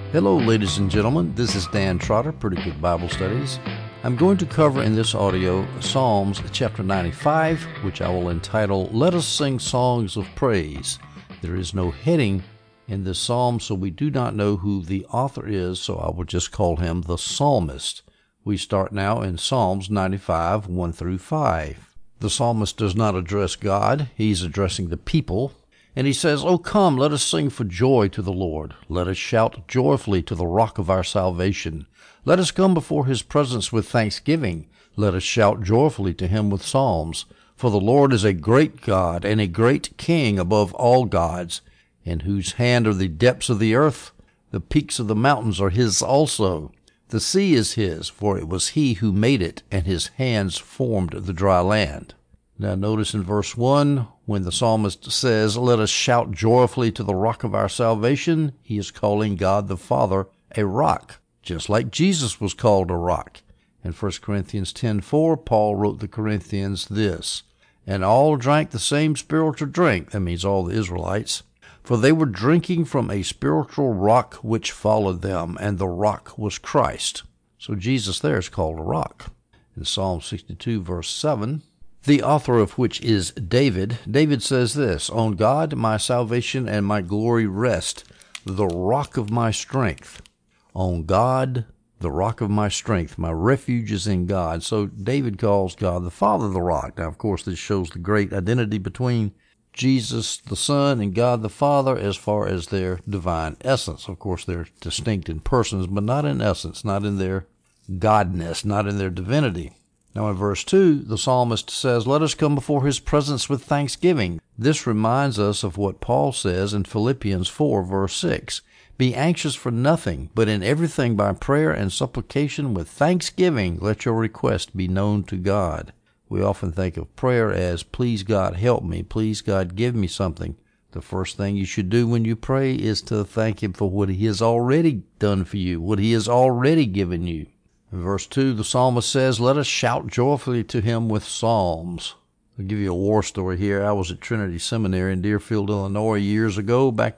Hello, ladies and gentlemen. This is Dan Trotter, Pretty Good Bible Studies. I'm going to cover in this audio Psalms chapter 95, which I will entitle, Let Us Sing Songs of Praise. There is no heading in this psalm, so we do not know who the author is, so I will just call him the psalmist. We start now in Psalms 95, 1 through 5. The psalmist does not address God. He's addressing the people. And he says, "O come, let us sing for joy to the Lord. Let us shout joyfully to the rock of our salvation. Let us come before his presence with thanksgiving. Let us shout joyfully to him with psalms. For the Lord is a great God and a great King above all gods, in whose hand are the depths of the earth. The peaks of the mountains are his also. The sea is his, for it was he who made it, and his hands formed the dry land." Now notice in verse 1, when the psalmist says, "Let us shout joyfully to the rock of our salvation," he is calling God the Father a rock, just like Jesus was called a rock. In 1 Corinthians 10:4, Paul wrote the Corinthians this, "And all drank the same spiritual drink," that means all the Israelites, "for they were drinking from a spiritual rock which followed them, and the rock was Christ." So Jesus there is called a rock. In Psalm 62, verse 7, the author of which is David says this, "On God my salvation and my glory rest, the rock of my strength." On God, the rock of my strength, my refuge is in God. So David calls God the Father the rock. Now, of course, this shows the great identity between Jesus the Son and God the Father as far as their divine essence. Of course, they're distinct in persons, but not in essence, not in their godness, not in their divinity. Now in verse 2, the psalmist says, "Let us come before his presence with thanksgiving." This reminds us of what Paul says in Philippians 4, verse 6. "Be anxious for nothing, but in everything by prayer and supplication with thanksgiving, let your request be known to God." We often think of prayer as, "Please God help me, please God give me something." The first thing you should do when you pray is to thank him for what he has already done for you, what he has already given you. In verse 2, the psalmist says, "Let us shout joyfully to him with psalms." I'll give you a war story here. I was at Trinity Seminary in Deerfield, Illinois years ago, back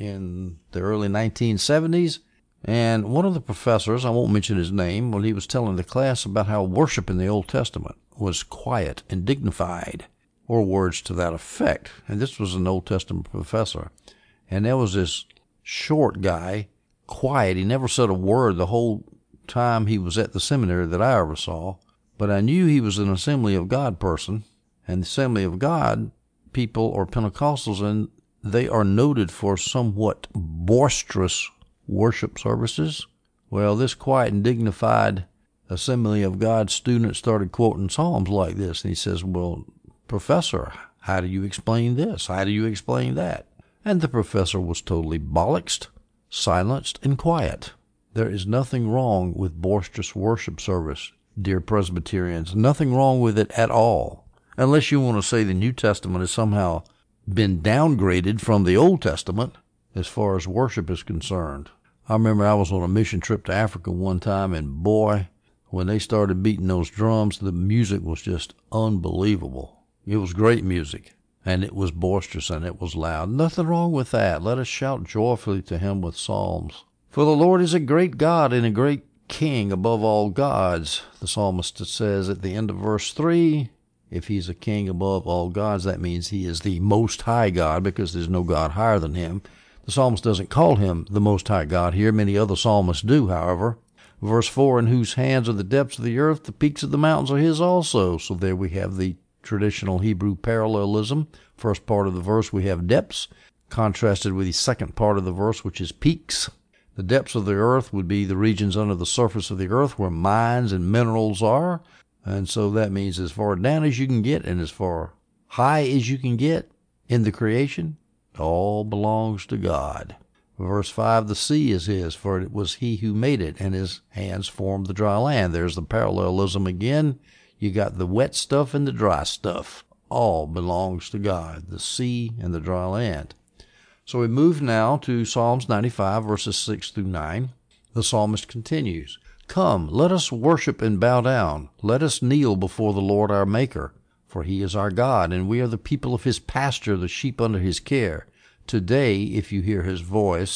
in the early 1970s. And one of the professors, I won't mention his name, he was telling the class about how worship in the Old Testament was quiet and dignified, or words to that effect. And this was an Old Testament professor. And there was this short guy, quiet. He never said a word the whole time he was at the seminary that I ever saw, but I knew he was an Assembly of God person, and the Assembly of God people are Pentecostals, and they are noted for somewhat boisterous worship services. Well, this quiet and dignified Assembly of God student started quoting Psalms like this, and he says, "Well, Professor, how do you explain this? How do you explain that?" And the professor was totally bollocksed, silenced, and quiet. There is nothing wrong with boisterous worship service, dear Presbyterians. Nothing wrong with it at all. Unless you want to say the New Testament has somehow been downgraded from the Old Testament as far as worship is concerned. I remember I was on a mission trip to Africa one time, and boy, when they started beating those drums, the music was just unbelievable. It was great music, and it was boisterous, and it was loud. Nothing wrong with that. Let us shout joyfully to him with psalms. "For the Lord is a great God and a great King above all gods." The psalmist says at the end of verse 3, if he's a king above all gods, that means he is the Most High God, because there's no God higher than him. The psalmist doesn't call him the Most High God here. Many other psalmists do, however. Verse 4, "In whose hands are the depths of the earth, the peaks of the mountains are his also." So there we have the traditional Hebrew parallelism. First part of the verse we have depths, contrasted with the second part of the verse, which is peaks. The depths of the earth would be the regions under the surface of the earth where mines and minerals are. And so that means as far down as you can get and as far high as you can get in the creation, all belongs to God. Verse 5, "The sea is his, for it was he who made it, and his hands formed the dry land." There's the parallelism again. You got the wet stuff and the dry stuff. All belongs to God, the sea and the dry land. So we move now to Psalms 95, verses 6 through 9. The psalmist continues, "Come, let us worship and bow down. Let us kneel before the Lord our Maker. For he is our God, and we are the people of his pasture, the sheep under his care. Today, if you hear his voice,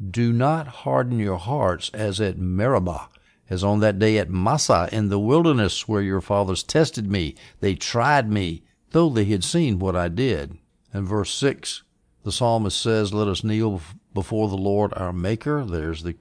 Do not harden your hearts as at Meribah, as on that day at Massah in the wilderness, where your fathers tested me. They tried me, though they had seen what I did. In verse 6, the psalmist says, let us kneel before the Lord our Maker. There's the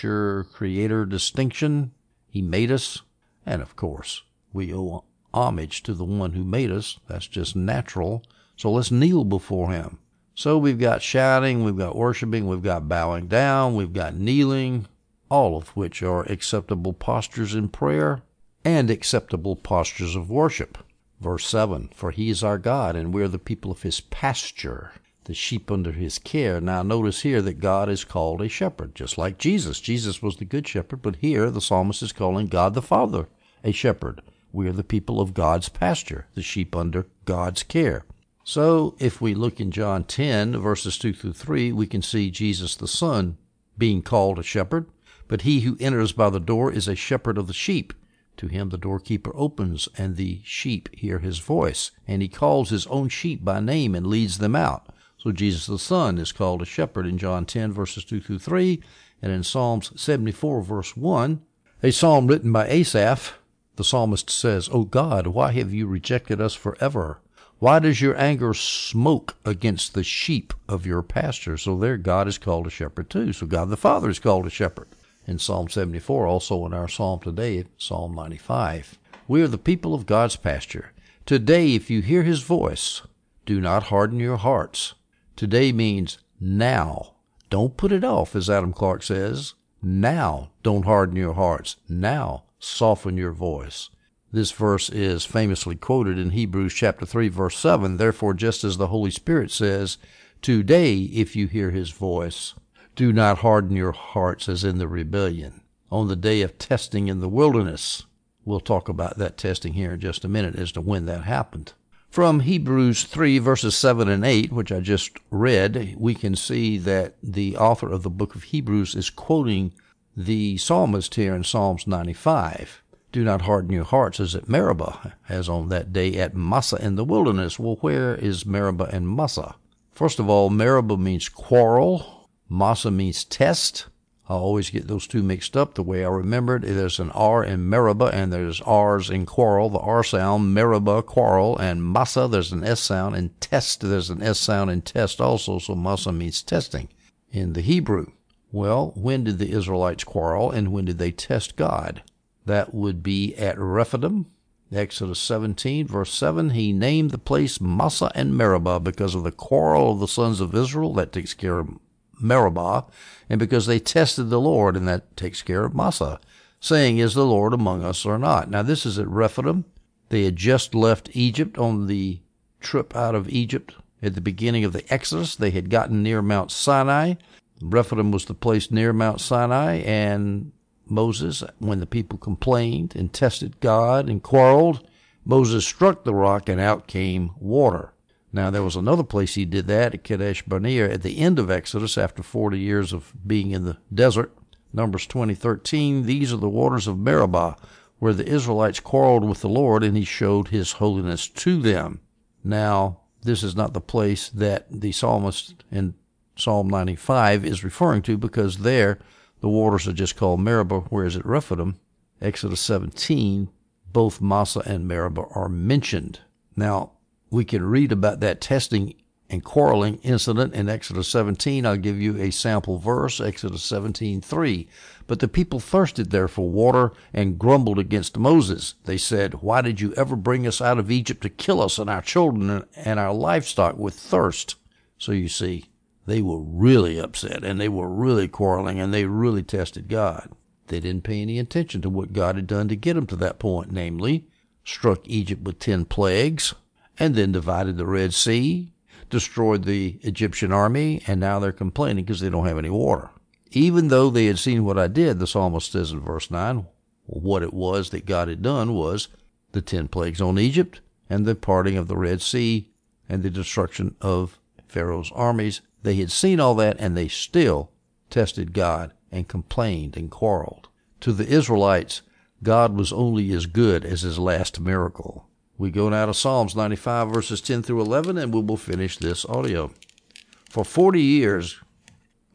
creator distinction. He made us. And of course, we owe homage to the one who made us. That's just natural. So let's kneel before him. So we've got shouting, we've got worshiping, we've got bowing down, we've got kneeling, all of which are acceptable postures in prayer and acceptable postures of worship. Verse 7, for he is our God, and we're the people of his pasture, the sheep under his care. Now notice here that God is called a shepherd, just like Jesus. Jesus was the good shepherd, but here the psalmist is calling God the Father a shepherd. We are the people of God's pasture, the sheep under God's care. So if we look in John 10, verses 2 through 3, we can see Jesus the Son being called a shepherd. But he who enters by the door is a shepherd of the sheep. To him the doorkeeper opens, and the sheep hear his voice. And he calls his own sheep by name and leads them out. So Jesus the Son is called a shepherd in John 10, verses 2 through 3. And in Psalms 74, verse 1, a psalm written by Asaph, the psalmist says, O God, why have you rejected us forever? Why does your anger smoke against the sheep of your pasture? So there God is called a shepherd too. So God the Father is called a shepherd. In Psalm 74, also in our psalm today, Psalm 95. We are the people of God's pasture. Today, if you hear his voice, do not harden your hearts. Today means now. Don't put it off, as Adam Clarke says. Now, don't harden your hearts. Now, soften your voice. This verse is famously quoted in Hebrews chapter 3, verse 7. Therefore, just as the Holy Spirit says, today, if you hear his voice, do not harden your hearts as in the rebellion. On the day of testing in the wilderness, we'll talk about that testing here in just a minute as to when that happened. From Hebrews 3, verses 7 and 8, which I just read, we can see that the author of the book of Hebrews is quoting the psalmist here in Psalms 95. Do not harden your hearts as at Meribah, as on that day at Massah in the wilderness. Well, where is Meribah and Massah? First of all, Meribah means quarrel. Massah means test. I always get those two mixed up the way I remembered. There's an R in Meribah, and there's R's in quarrel, the R sound, Meribah, quarrel, and Massah, there's an S sound, and test, there's an S sound in test also, so Massah means testing in the Hebrew. Well, when did the Israelites quarrel, and when did they test God? That would be at Rephidim, Exodus 17, verse 7. He named the place Massah and Meribah because of the quarrel of the sons of Israel. That takes care of Meribah, and because they tested the Lord, and that takes care of Massah, saying, is the Lord among us or not? Now, this is at Rephidim. They had just left Egypt on the trip out of Egypt at the beginning of the Exodus. They had gotten near Mount Sinai. Rephidim was the place near Mount Sinai, and Moses, when the people complained and tested God and quarreled, Moses struck the rock and out came water. Now, there was another place he did that at Kadesh Barnea at the end of Exodus after 40 years of being in the desert. Numbers 20:13, these are the waters of Meribah, where the Israelites quarreled with the Lord, and he showed his holiness to them. Now, this is not the place that the psalmist in Psalm 95 is referring to, because there the waters are just called Meribah, whereas at Rephidim, Exodus 17, both Massah and Meribah are mentioned. Now, we can read about that testing and quarreling incident in Exodus 17. I'll give you a sample verse, Exodus 17:3. But the people thirsted there for water and grumbled against Moses. They said, why did you ever bring us out of Egypt to kill us and our children and our livestock with thirst? So you see, they were really upset, and they were really quarreling, and they really tested God. They didn't pay any attention to what God had done to get them to that point, namely, struck Egypt with 10 plagues, and then divided the Red Sea, destroyed the Egyptian army, and now they're complaining because they don't have any water. Even though they had seen what I did, the psalmist says in verse 9, what it was that God had done was the 10 plagues on Egypt, and the parting of the Red Sea, and the destruction of Pharaoh's armies. They had seen all that, and they still tested God and complained and quarreled. To the Israelites, God was only as good as his last miracle. We go now to Psalms 95, verses 10 through 11, and we will finish this audio. For 40 years,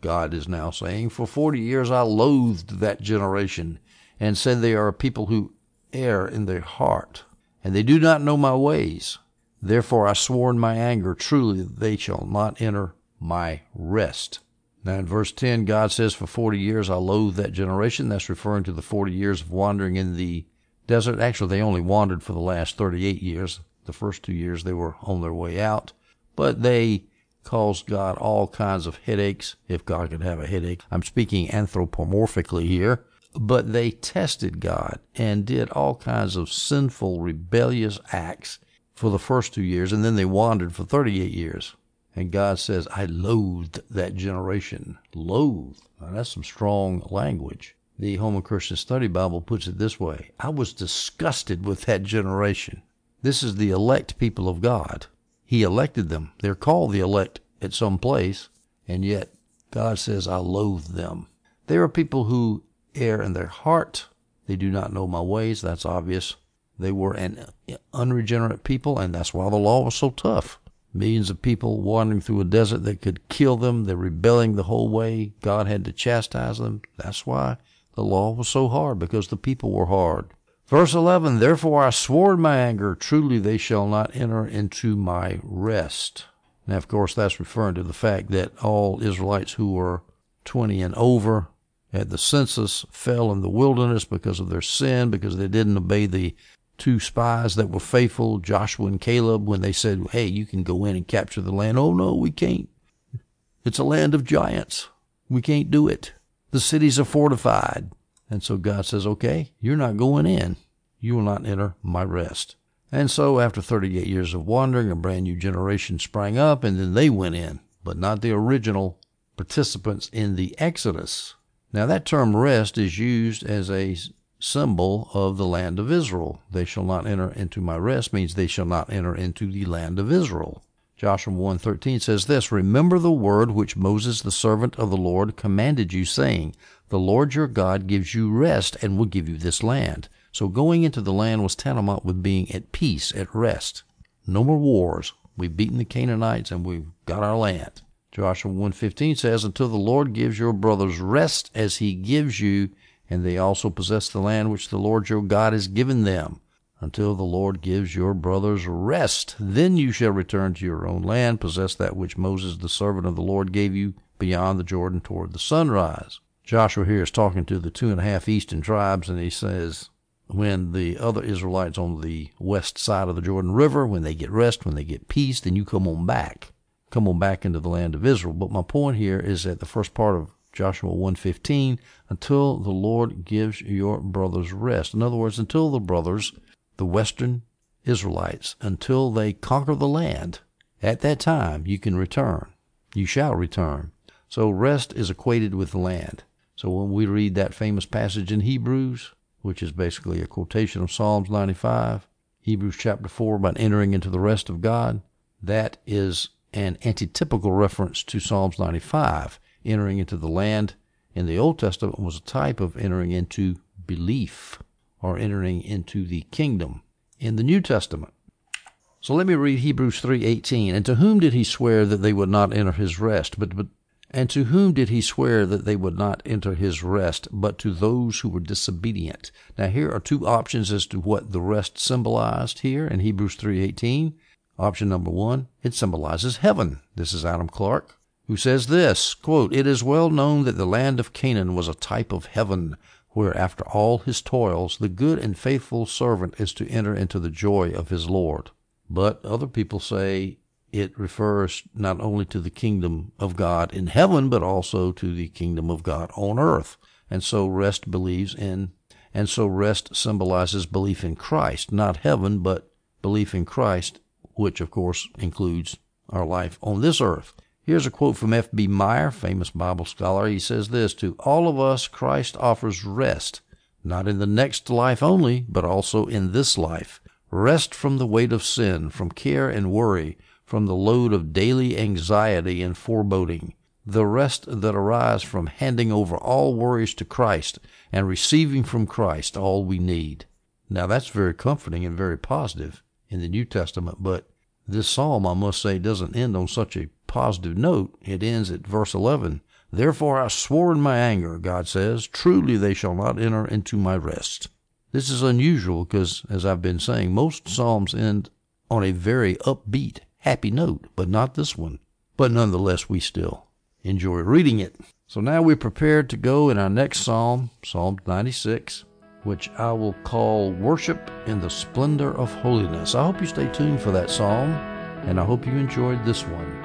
God is now saying. For 40 years I loathed that generation, and said they are a people who err in their heart, and they do not know my ways. Therefore I swore in my anger, truly they shall not enter my rest. Now in verse 10, God says, for 40 years I loathed that generation. That's referring to the 40 years of wandering in the desert. Actually, they only wandered for the last 38 years. The first 2 years they were on their way out. But they caused God all kinds of headaches, if God could have a headache. I'm speaking anthropomorphically here. But they tested God and did all kinds of sinful, rebellious acts for the first 2 years, and then they wandered for 38 years. And God says, I loathed that generation. Loathed. Now, that's some strong language. The Holman Christian Study Bible puts it this way. I was disgusted with that generation. This is the elect people of God. He elected them. They're called the elect at some place, and yet God says, I loathe them. They are people who err in their heart. They do not know my ways. That's obvious. They were an unregenerate people, and that's why the law was so tough. Millions of people wandering through a desert that could kill them. They're rebelling the whole way. God had to chastise them. That's why the law was so hard, because the people were hard. Verse 11, therefore I swore in my anger, truly they shall not enter into my rest. Now, of course, that's referring to the fact that all Israelites who were 20 and over at the census fell in the wilderness because of their sin, because they didn't obey the two spies that were faithful, Joshua and Caleb, when they said, hey, you can go in and capture the land. Oh, no, we can't. It's a land of giants. We can't do it. The cities are fortified. And so God says, okay, you're not going in. You will not enter my rest. And so after 38 years of wandering, a brand new generation sprang up, and then they went in, but not the original participants in the Exodus. Now that term rest is used as a symbol of the land of Israel. They shall not enter into my rest means they shall not enter into the land of Israel. Joshua 1:13 says this, remember the word which Moses the servant of the Lord commanded you, saying, the Lord your God gives you rest and will give you this land. So going into the land was tantamount with being at peace, at rest. No more wars. We've beaten the Canaanites and we've got our land. Joshua 1:15 says, until the Lord gives your brothers rest as he gives you, and they also possess the land which the Lord your God has given them. Until the Lord gives your brothers rest, then you shall return to your own land, possess that which Moses the servant of the Lord gave you beyond the Jordan toward the sunrise. Joshua here is talking to the 2.5 eastern tribes, and he says, when the other Israelites on the west side of the Jordan River, when they get rest, when they get peace, then you come on back. Come on back into the land of Israel. But my point here is at the first part of Joshua 1:15, until the Lord gives your brothers rest. In other words, until the brothers, the western Israelites, until they conquer the land, at that time you can return. You shall return. So rest is equated with land. So when we read that famous passage in Hebrews, which is basically a quotation of Psalms 95, Hebrews chapter 4 about entering into the rest of God, that is an antitypical reference to Psalms 95. Entering into the land in the Old Testament was a type of entering into belief or entering into the kingdom in the New Testament. So let me read Hebrews 3:18. And to whom did he swear that they would not enter his rest? And to whom did he swear that they would not enter his rest, but to those who were disobedient? Now here are two options as to what the rest symbolized here in Hebrews 3:18. Option number one, it symbolizes heaven. This is Adam Clarke, who says this, quote, it is well known that the land of Canaan was a type of heaven, where after all his toils, the good and faithful servant is to enter into the joy of his Lord. But other people say it refers not only to the kingdom of God in heaven, but also to the kingdom of God on earth. And so rest symbolizes belief in Christ, not heaven, but belief in Christ, which of course includes our life on this earth. Here's a quote from F.B. Meyer, famous Bible scholar. He says this, to all of us, Christ offers rest, not in the next life only, but also in this life. Rest from the weight of sin, from care and worry, from the load of daily anxiety and foreboding. The rest that arises from handing over all worries to Christ and receiving from Christ all we need. Now that's very comforting and very positive in the New Testament, but this psalm, I must say, doesn't end on such a positive note. It ends at verse 11. Therefore I swore in my anger, God says, truly they shall not enter into my rest. This is unusual because, as I've been saying, most psalms end on a very upbeat, happy note, but not this one. But nonetheless, we still enjoy reading it. So now we're prepared to go in our next psalm, Psalm 96, which I will call Worship in the Splendor of Holiness. I hope you stay tuned for that psalm, and I hope you enjoyed this one.